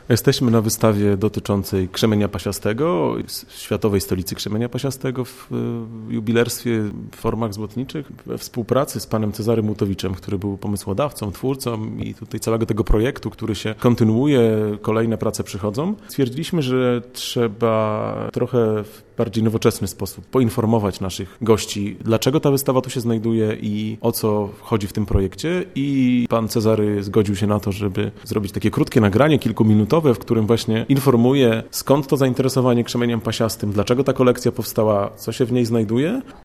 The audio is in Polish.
Jesteśmy na wystawie dotyczącej krzemienia pasiastego, Światowej Stolicy Krzemienia Pasiastego w jubilerstwie w formach złotniczych, we współpracy z panem Cezarym Łutowiczem, który był pomysłodawcą, twórcą i tutaj całego tego projektu, który się kontynuuje, kolejne prace przychodzą. Stwierdziliśmy, że trzeba trochę w bardziej nowoczesny sposób poinformować naszych gości, dlaczego ta wystawa tu się znajduje i o co chodzi w tym projekcie. I pan Cezary zgodził się na to, żeby zrobić takie krótkie nagranie, kilkuminutowe, w którym właśnie informuje, skąd to zainteresowanie krzemieniem pasiastym, dlaczego ta kolekcja powstała, co się w niej znajduje.